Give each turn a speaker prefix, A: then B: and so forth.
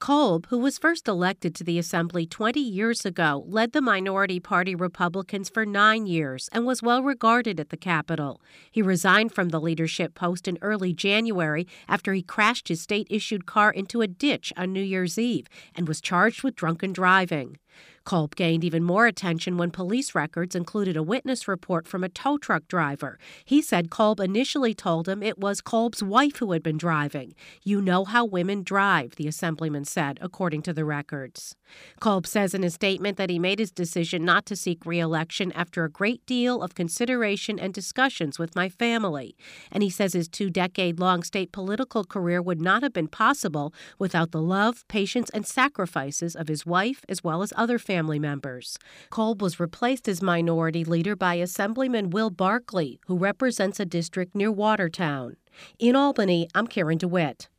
A: Kolb, who was first elected to the Assembly 20 years ago, led the minority party Republicans for 9 years and was well regarded at the Capitol. He resigned from the leadership post in early January after he crashed his state-issued car into a ditch on New Year's Eve and was charged with drunken driving. Kolb gained even more attention when police records included a witness report from a tow truck driver. He said Kolb initially told him it was Kolb's wife who had been driving. "You know how women drive," the assemblyman said, according to the records. Kolb says in a statement that he made his decision not to seek re-election after a great deal of consideration and discussions with my family. And he says his 2-decade-long state political career would not have been possible without the love, patience, and sacrifices of his wife as well as other family members. Kolb was replaced as minority leader by Assemblyman Will Barkley, who represents a district near Watertown. In Albany, I'm Karen DeWitt.